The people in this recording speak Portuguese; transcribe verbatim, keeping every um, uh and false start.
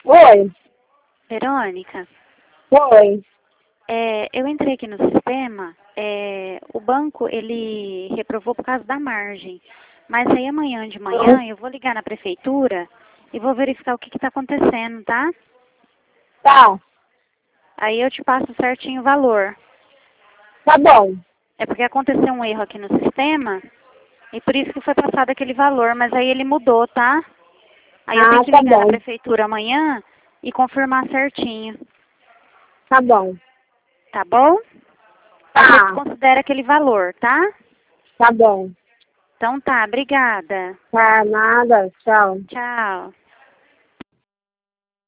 Oi, Verônica, oi. é, eu entrei aqui no sistema, é, o banco ele reprovou por causa da margem, mas aí amanhã de manhã eu vou ligar na prefeitura e vou verificar o que está acontecendo, tá? Tá, Aí eu te passo certinho o valor. tá bom. É porque aconteceu um erro aqui no sistema e por isso que foi passado aquele valor, mas aí ele mudou, tá? Aí eu tenho Ah, que tá ligar na bom, prefeitura amanhã e confirmar certinho, tá bom. tá bom? Aí você Tá, desconsidera aquele valor, tá? tá bom. Então tá, obrigada. Tá, nada, tchau. Tchau.